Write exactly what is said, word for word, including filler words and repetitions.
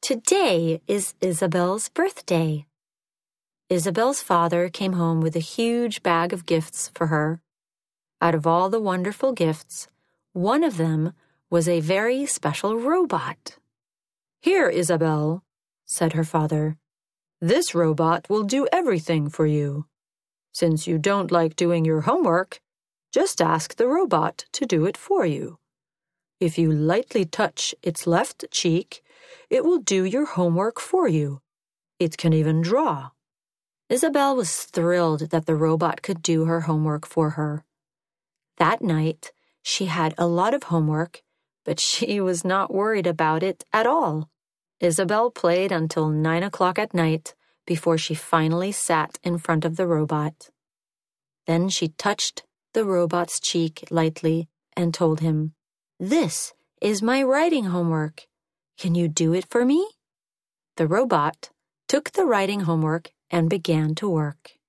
Today is Isabel's birthday. Isabel's father came home with a huge bag of gifts for her. Out of all the wonderful gifts, one of them was a very special robot. "Here, Isabel," said her father. "This robot will do everything for you. Since you don't like doing your homework, just ask the robot to do it for you. If you lightly touch its left cheek, it will do your homework for you. It can even draw." Isabel was thrilled that the robot could do her homework for her. That night, she had a lot of homework, but she was not worried about it at all. Isabel played until nine o'clock at night before she finally sat in front of the robot. Then she touched the robot's cheek lightly and told him, "This is my writing homework. Can you do it for me?" The robot took the writing homework and began to work.